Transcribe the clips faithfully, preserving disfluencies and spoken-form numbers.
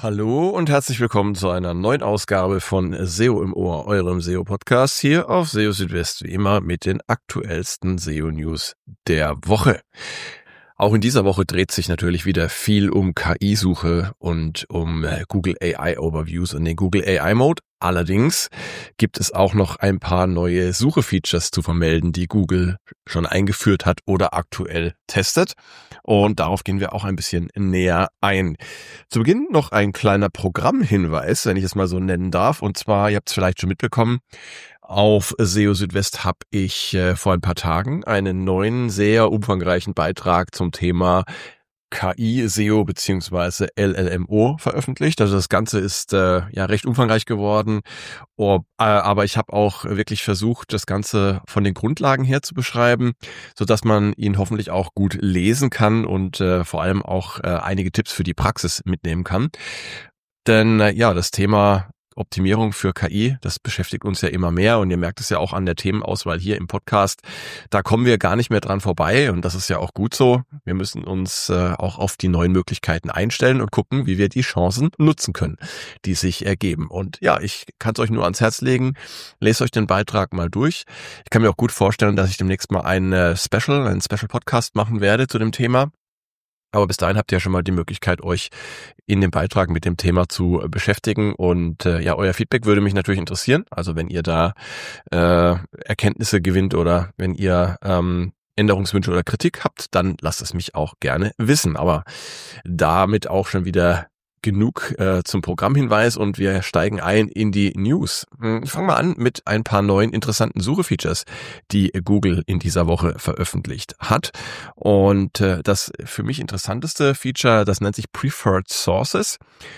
Hallo und herzlich willkommen zu einer neuen Ausgabe von S E O im Ohr, eurem S E O-Podcast hier auf S E O Südwest, wie immer mit den aktuellsten S E O-News der Woche. Auch in dieser Woche dreht sich natürlich wieder viel um K I-Suche und um Google A I-Overviews und den Google A I-Mode. Allerdings gibt es auch noch ein paar neue Suche-Features zu vermelden, die Google schon eingeführt hat oder aktuell testet. Und darauf gehen wir auch ein bisschen näher ein. Zu Beginn noch ein kleiner Programmhinweis, wenn ich es mal so nennen darf. Und zwar, ihr habt es vielleicht schon mitbekommen, auf S E O Südwest habe ich äh, vor ein paar Tagen einen neuen, sehr umfangreichen Beitrag zum Thema K I-S E O bzw. L L M O veröffentlicht. Also das Ganze ist äh, ja recht umfangreich geworden, oh, äh, aber ich habe auch wirklich versucht, das Ganze von den Grundlagen her zu beschreiben, sodass man ihn hoffentlich auch gut lesen kann und äh, vor allem auch äh, einige Tipps für die Praxis mitnehmen kann. Denn äh, ja, das Thema Optimierung für K I, das beschäftigt uns ja immer mehr und ihr merkt es ja auch an der Themenauswahl hier im Podcast. Da kommen wir gar nicht mehr dran vorbei und das ist ja auch gut so. Wir müssen uns äh, auch auf die neuen Möglichkeiten einstellen und gucken, wie wir die Chancen nutzen können, die sich ergeben. Und ja, ich kann es euch nur ans Herz legen. Lest euch den Beitrag mal durch. Ich kann mir auch gut vorstellen, dass ich demnächst mal ein äh, Special, einen Special-Podcast machen werde zu dem Thema. Aber bis dahin habt ihr ja schon mal die Möglichkeit, euch in dem Beitrag mit dem Thema zu beschäftigen. Und äh, ja, euer Feedback würde mich natürlich interessieren. Also wenn ihr da äh, Erkenntnisse gewinnt oder wenn ihr ähm, Änderungswünsche oder Kritik habt, dann lasst es mich auch gerne wissen. Aber damit auch schon wieder genug äh, zum Programmhinweis und wir steigen ein in die News. Ich fange mal an mit ein paar neuen interessanten Suche-Features, die Google in dieser Woche veröffentlicht hat. Und äh, das für mich interessanteste Feature, das nennt sich Preferred Sources.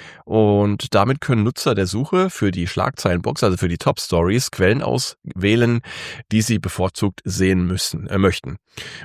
Und damit können Nutzer der Suche für die Schlagzeilenbox, also für die Top Stories, Quellen auswählen, die sie bevorzugt sehen müssen, äh, möchten.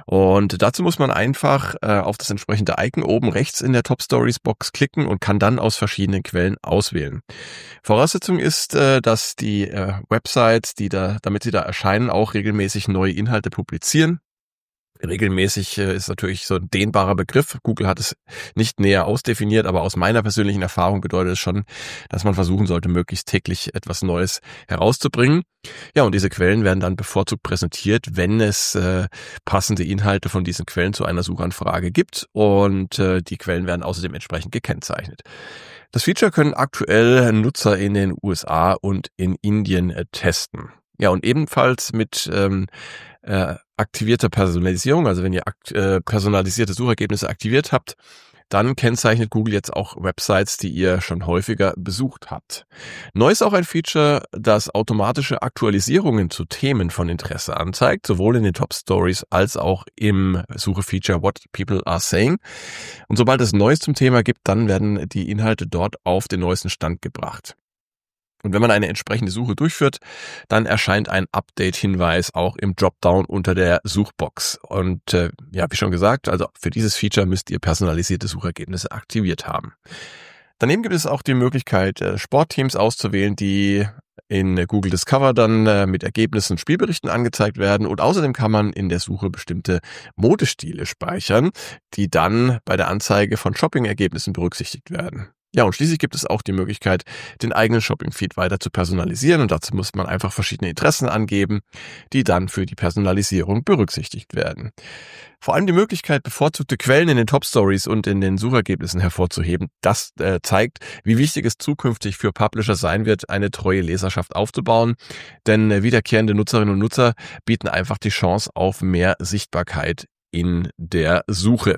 Und dazu muss man einfach äh, auf das entsprechende Icon oben rechts in der Top Stories Box klicken und kann dann aus verschiedenen Quellen auswählen. Voraussetzung ist, äh, dass die äh, Websites, die da, damit sie da erscheinen, auch regelmäßig neue Inhalte publizieren. Regelmäßig ist natürlich so ein dehnbarer Begriff. Google hat es nicht näher ausdefiniert, aber aus meiner persönlichen Erfahrung bedeutet es schon, dass man versuchen sollte, möglichst täglich etwas Neues herauszubringen. Ja, und diese Quellen werden dann bevorzugt präsentiert, wenn es äh, passende Inhalte von diesen Quellen zu einer Suchanfrage gibt und äh, die Quellen werden außerdem entsprechend gekennzeichnet. Das Feature können aktuell Nutzer in den U S A und in Indien äh, testen. Ja, und ebenfalls mit ähm, äh, aktivierter Personalisierung, also wenn ihr akt- äh, personalisierte Suchergebnisse aktiviert habt, dann kennzeichnet Google jetzt auch Websites, die ihr schon häufiger besucht habt. Neu ist auch ein Feature, das automatische Aktualisierungen zu Themen von Interesse anzeigt, sowohl in den Top Stories als auch im Suche-Feature What People Are Saying. Und sobald es Neues zum Thema gibt, dann werden die Inhalte dort auf den neuesten Stand gebracht. Und wenn man eine entsprechende Suche durchführt, dann erscheint ein Update-Hinweis auch im Dropdown unter der Suchbox. Und äh, ja, wie schon gesagt, also für dieses Feature müsst ihr personalisierte Suchergebnisse aktiviert haben. Daneben gibt es auch die Möglichkeit, äh, Sportteams auszuwählen, die in Google Discover dann äh, mit Ergebnissen und Spielberichten angezeigt werden. Und außerdem kann man in der Suche bestimmte Modestile speichern, die dann bei der Anzeige von Shopping-Ergebnissen berücksichtigt werden. Ja, und schließlich gibt es auch die Möglichkeit, den eigenen Shopping-Feed weiter zu personalisieren und dazu muss man einfach verschiedene Interessen angeben, die dann für die Personalisierung berücksichtigt werden. Vor allem die Möglichkeit, bevorzugte Quellen in den Top-Stories und in den Suchergebnissen hervorzuheben, das äh, zeigt, wie wichtig es zukünftig für Publisher sein wird, eine treue Leserschaft aufzubauen, denn äh, wiederkehrende Nutzerinnen und Nutzer bieten einfach die Chance auf mehr Sichtbarkeit in der Suche.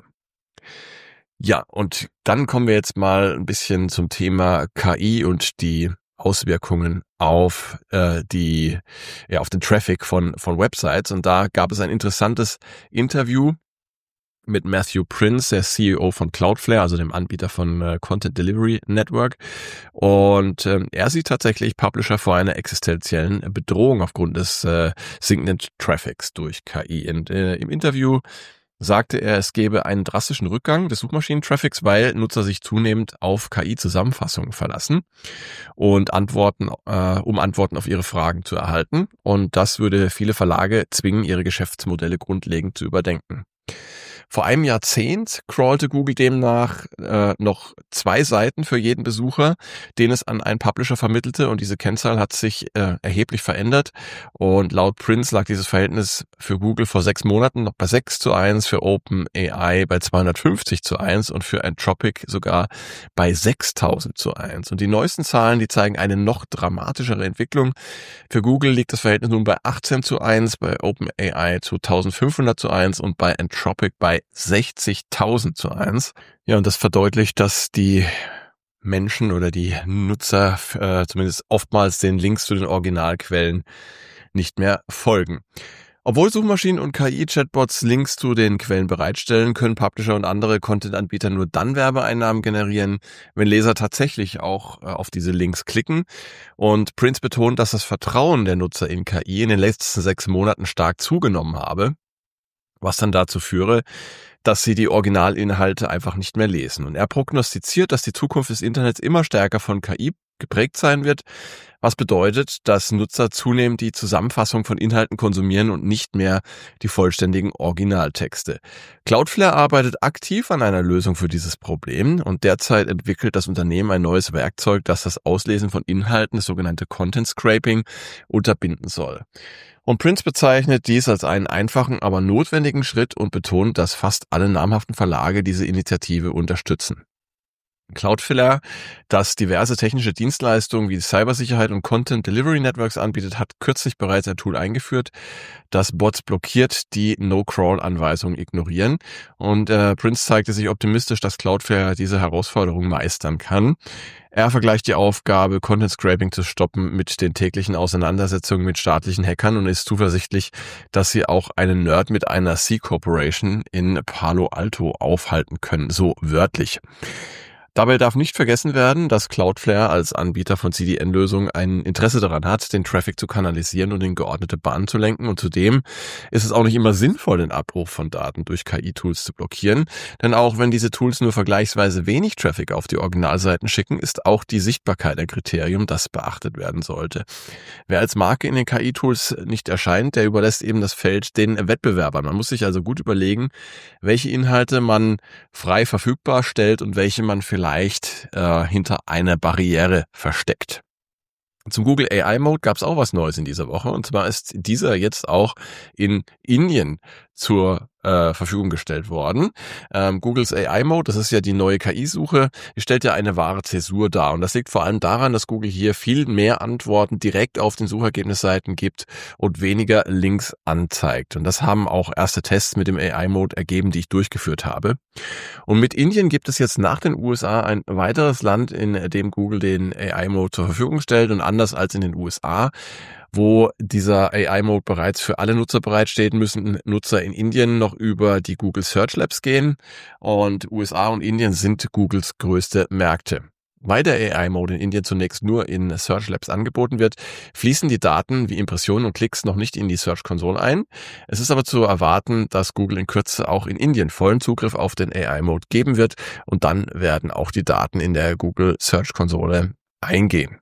Ja, und dann kommen wir jetzt mal ein bisschen zum Thema K I und die Auswirkungen auf äh, die ja auf den Traffic von von Websites. Und da gab es ein interessantes Interview mit Matthew Prince, der C E O von Cloudflare, also dem Anbieter von äh, Content Delivery Network. Und ähm, er sieht tatsächlich Publisher vor einer existenziellen Bedrohung aufgrund des äh, sinkenden Traffics durch K I. Und äh, im Interview sagte er, es gäbe einen drastischen Rückgang des Suchmaschinen-Traffics, weil Nutzer sich zunehmend auf K I-Zusammenfassungen verlassen und Antworten, äh, um Antworten auf ihre Fragen zu erhalten. Und das würde viele Verlage zwingen, ihre Geschäftsmodelle grundlegend zu überdenken. Vor einem Jahrzehnt crawlte Google demnach äh, noch zwei Seiten für jeden Besucher, den es an einen Publisher vermittelte, und diese Kennzahl hat sich äh, erheblich verändert, und laut Prince lag dieses Verhältnis für Google vor sechs Monaten noch bei sechs zu eins, für OpenAI bei zweihundertfünfzig zu eins und für Anthropic sogar bei sechstausend zu eins. Und die neuesten Zahlen, die zeigen eine noch dramatischere Entwicklung. Für Google liegt das Verhältnis nun bei achtzehn zu eins, bei OpenAI zu eintausendfünfhundert zu eins und bei Anthropic bei sechzigtausend zu eins. Ja, und das verdeutlicht, dass die Menschen oder die Nutzer äh, zumindest oftmals den Links zu den Originalquellen nicht mehr folgen. Obwohl Suchmaschinen und K I-Chatbots Links zu den Quellen bereitstellen, können Publisher und andere Content-Anbieter nur dann Werbeeinnahmen generieren, wenn Leser tatsächlich auch äh, auf diese Links klicken. Und Prince betont, dass das Vertrauen der Nutzer in K I in den letzten sechs Monaten stark zugenommen habe, was dann dazu führe, dass sie die Originalinhalte einfach nicht mehr lesen. Und er prognostiziert, dass die Zukunft des Internets immer stärker von K I geprägt sein wird, was bedeutet, dass Nutzer zunehmend die Zusammenfassung von Inhalten konsumieren und nicht mehr die vollständigen Originaltexte. Cloudflare arbeitet aktiv an einer Lösung für dieses Problem, und derzeit entwickelt das Unternehmen ein neues Werkzeug, das das Auslesen von Inhalten, das sogenannte Content Scraping, unterbinden soll. Und Prince bezeichnet dies als einen einfachen, aber notwendigen Schritt und betont, dass fast alle namhaften Verlage diese Initiative unterstützen. Cloudflare, das diverse technische Dienstleistungen wie Cybersicherheit und Content Delivery Networks anbietet, hat kürzlich bereits ein Tool eingeführt, das Bots blockiert, die No-Crawl-Anweisungen ignorieren. Und äh, Prince zeigte sich optimistisch, dass Cloudflare diese Herausforderung meistern kann. Er vergleicht die Aufgabe, Content Scraping zu stoppen, mit den täglichen Auseinandersetzungen mit staatlichen Hackern und ist zuversichtlich, dass sie auch einen Nerd mit einer C-Corporation in Palo Alto aufhalten können, so wörtlich. Dabei darf nicht vergessen werden, dass Cloudflare als Anbieter von C D N-Lösungen ein Interesse daran hat, den Traffic zu kanalisieren und in geordnete Bahnen zu lenken. Und zudem ist es auch nicht immer sinnvoll, den Abruf von Daten durch K I-Tools zu blockieren. Denn auch wenn diese Tools nur vergleichsweise wenig Traffic auf die Originalseiten schicken, ist auch die Sichtbarkeit ein Kriterium, das beachtet werden sollte. Wer als Marke in den K I-Tools nicht erscheint, der überlässt eben das Feld den Wettbewerbern. Man muss sich also gut überlegen, welche Inhalte man frei verfügbar stellt und welche man vielleicht vielleicht äh, hinter einer Barriere versteckt. Zum Google A I-Mode gab es auch was Neues in dieser Woche, und zwar ist dieser jetzt auch in Indien zur äh, Verfügung gestellt worden. Ähm, Googles A I-Mode, das ist ja die neue K I-Suche, die stellt ja eine wahre Zäsur dar, und das liegt vor allem daran, dass Google hier viel mehr Antworten direkt auf den Suchergebnisseiten gibt und weniger Links anzeigt. Und das haben auch erste Tests mit dem A I-Mode ergeben, die ich durchgeführt habe. Und mit Indien gibt es jetzt nach den U S A ein weiteres Land, in dem Google den A I-Mode zur Verfügung stellt, und anders als in den U S A, wo dieser A I-Mode bereits für alle Nutzer bereitsteht, müssen Nutzer in Indien noch über die Google Search Labs gehen, und U S A und Indien sind Googles größte Märkte. Weil der A I-Mode in Indien zunächst nur in Search Labs angeboten wird, fließen die Daten wie Impressionen und Klicks noch nicht in die Search Console ein. Es ist aber zu erwarten, dass Google in Kürze auch in Indien vollen Zugriff auf den A I-Mode geben wird, und dann werden auch die Daten in der Google Search Console eingehen.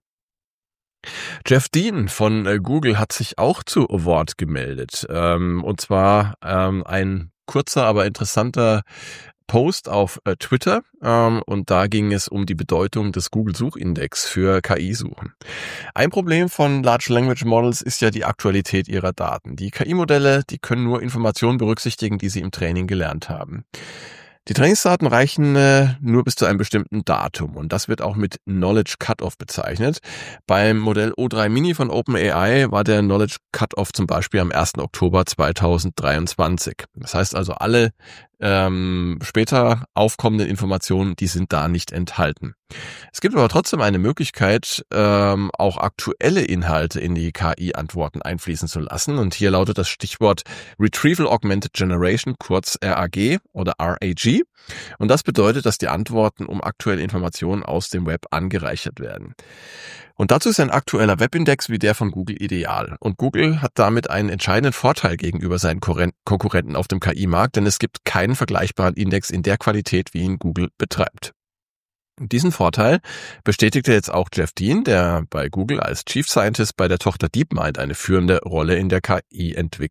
Jeff Dean von Google hat sich auch zu Wort gemeldet, ähm, und zwar ähm, ein kurzer, aber interessanter Post auf äh, Twitter, ähm, und da ging es um die Bedeutung des Google-Suchindex für K I-Suchen. Ein Problem von Large Language Models ist ja die Aktualität ihrer Daten. Die K I-Modelle, die können nur Informationen berücksichtigen, die sie im Training gelernt haben. Die Trainingsdaten reichen äh, nur bis zu einem bestimmten Datum, und das wird auch mit Knowledge Cutoff bezeichnet. Beim Modell O drei Mini von OpenAI war der Knowledge Cutoff zum Beispiel am ersten Oktober zweitausenddreiundzwanzig. Das heißt also, alle ähm, später aufkommenden Informationen, die sind da nicht enthalten. Es gibt aber trotzdem eine Möglichkeit, ähm, auch aktuelle Inhalte in die K I-Antworten einfließen zu lassen, und hier lautet das Stichwort Retrieval Augmented Generation, kurz R A G oder R A G, und das bedeutet, dass die Antworten um aktuelle Informationen aus dem Web angereichert werden. Und dazu ist ein aktueller Webindex wie der von Google ideal. Und Google hat damit einen entscheidenden Vorteil gegenüber seinen Konkurrenten auf dem K I-Markt, denn es gibt keinen vergleichbaren Index in der Qualität, wie ihn Google betreibt. Diesen Vorteil bestätigte jetzt auch Jeff Dean, der bei Google als Chief Scientist bei der Tochter DeepMind eine führende Rolle in der K I-Entwicklung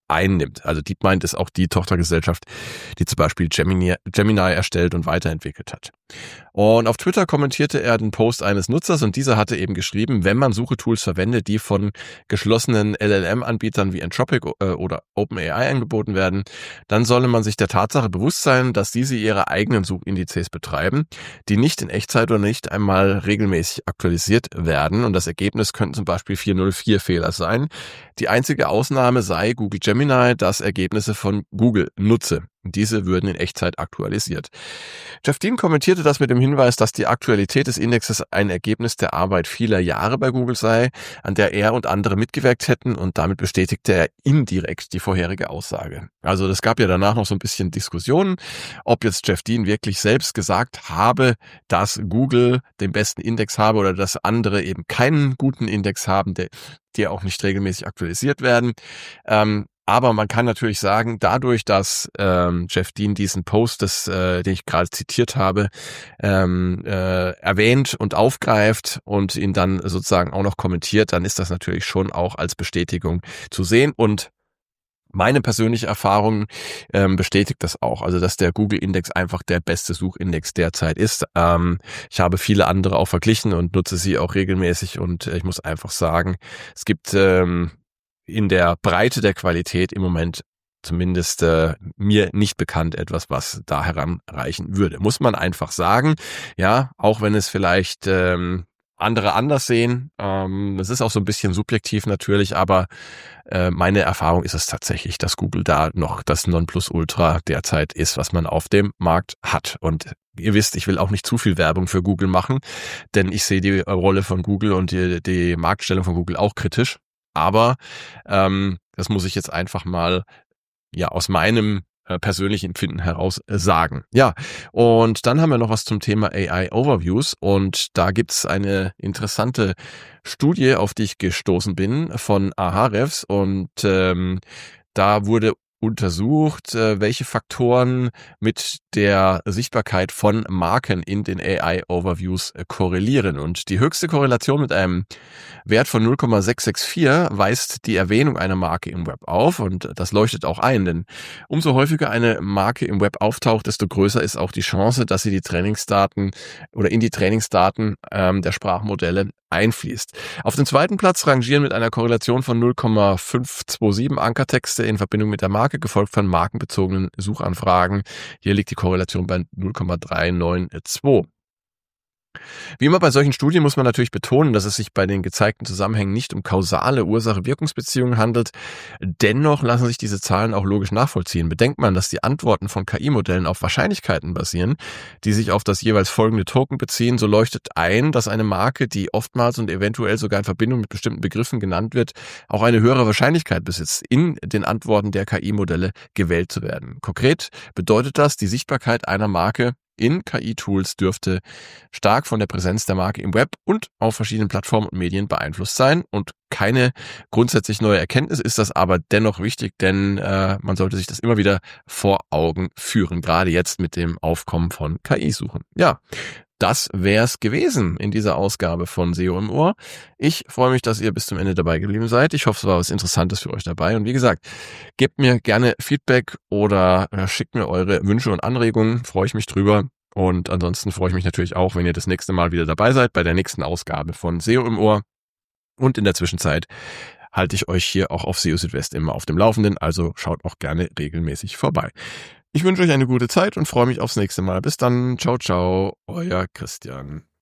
einnimmt. Also DeepMind ist auch die Tochtergesellschaft, die zum Beispiel Gemini, Gemini erstellt und weiterentwickelt hat. Und auf Twitter kommentierte er den Post eines Nutzers und dieser hatte eben geschrieben, wenn man Suchetools verwendet, die von geschlossenen L L M-Anbietern wie Anthropic oder OpenAI angeboten werden, dann solle man sich der Tatsache bewusst sein, dass diese ihre eigenen Suchindizes betreiben, die nicht in Echtzeit oder nicht einmal regelmäßig aktualisiert werden und das Ergebnis könnten zum Beispiel vier null vier Fehler sein. Die einzige Ausnahme sei Google Gemini, das Ergebnisse von Google nutze. Diese würden in Echtzeit aktualisiert. Jeff Dean kommentierte das mit dem Hinweis, dass die Aktualität des Indexes ein Ergebnis der Arbeit vieler Jahre bei Google sei, an der er und andere mitgewirkt hätten und damit bestätigte er indirekt die vorherige Aussage. Also das gab ja danach noch so ein bisschen Diskussionen, ob jetzt Jeff Dean wirklich selbst gesagt habe, dass Google den besten Index habe oder dass andere eben keinen guten Index haben, der, die auch nicht regelmäßig aktualisiert werden. Ähm, Aber man kann natürlich sagen, dadurch, dass ähm, Jeff Dean diesen Post, das, äh, den ich gerade zitiert habe, ähm, äh, erwähnt und aufgreift und ihn dann sozusagen auch noch kommentiert, dann ist das natürlich schon auch als Bestätigung zu sehen. Und meine persönliche Erfahrung ähm, bestätigt das auch, also dass der Google-Index einfach der beste Suchindex derzeit ist. Ähm, ich habe viele andere auch verglichen und nutze sie auch regelmäßig und äh, ich muss einfach sagen, es gibt ähm, in der Breite der Qualität im Moment zumindest äh, mir nicht bekannt etwas, was da heranreichen würde. Muss man einfach sagen, ja, auch wenn es vielleicht ähm, andere anders sehen. Ähm, das ist auch so ein bisschen subjektiv natürlich, aber äh, meine Erfahrung ist es tatsächlich, dass Google da noch das Nonplusultra derzeit ist, was man auf dem Markt hat. Und ihr wisst, ich will auch nicht zu viel Werbung für Google machen, denn ich sehe die Rolle von Google und die, die Marktstellung von Google auch kritisch. Aber ähm, das muss ich jetzt einfach mal ja aus meinem äh, persönlichen Empfinden heraus äh, sagen. Ja, und dann haben wir noch was zum Thema A I-Overviews und da gibt's eine interessante Studie, auf die ich gestoßen bin von Ahrefs und ähm, da wurde untersucht, welche Faktoren mit der Sichtbarkeit von Marken in den A I-Overviews korrelieren. Und die höchste Korrelation mit einem Wert von null Komma sechs sechs vier weist die Erwähnung einer Marke im Web auf und das leuchtet auch ein, denn umso häufiger eine Marke im Web auftaucht, desto größer ist auch die Chance, dass sie die Trainingsdaten oder in die Trainingsdaten ähm, der Sprachmodelle einfließt. Auf dem zweiten Platz rangieren mit einer Korrelation von null Komma fünf zwei sieben Ankertexte in Verbindung mit der Marke, gefolgt von markenbezogenen Suchanfragen. Hier liegt die Korrelation bei null Komma drei neun zwei. Wie immer bei solchen Studien muss man natürlich betonen, dass es sich bei den gezeigten Zusammenhängen nicht um kausale Ursache-Wirkungsbeziehungen handelt. Dennoch lassen sich diese Zahlen auch logisch nachvollziehen. Bedenkt man, dass die Antworten von K I-Modellen auf Wahrscheinlichkeiten basieren, die sich auf das jeweils folgende Token beziehen, so leuchtet ein, dass eine Marke, die oftmals und eventuell sogar in Verbindung mit bestimmten Begriffen genannt wird, auch eine höhere Wahrscheinlichkeit besitzt, in den Antworten der K I-Modelle gewählt zu werden. Konkret bedeutet das, die Sichtbarkeit einer Marke in K I-Tools dürfte stark von der Präsenz der Marke im Web und auf verschiedenen Plattformen und Medien beeinflusst sein. Und keine grundsätzlich neue Erkenntnis ist das aber dennoch wichtig, denn äh, man sollte sich das immer wieder vor Augen führen, gerade jetzt mit dem Aufkommen von K I-Suchen. Ja, das wär's gewesen in dieser Ausgabe von S E O im Ohr. Ich freue mich, dass ihr bis zum Ende dabei geblieben seid. Ich hoffe, es war was Interessantes für euch dabei. Und wie gesagt, gebt mir gerne Feedback oder schickt mir eure Wünsche und Anregungen. Freue ich mich drüber. Und ansonsten freue ich mich natürlich auch, wenn ihr das nächste Mal wieder dabei seid bei der nächsten Ausgabe von S E O im Ohr. Und in der Zwischenzeit halte ich euch hier auch auf S E O Südwest immer auf dem Laufenden. Also schaut auch gerne regelmäßig vorbei. Ich wünsche euch eine gute Zeit und freue mich aufs nächste Mal. Bis dann. Ciao, ciao. Euer Christian.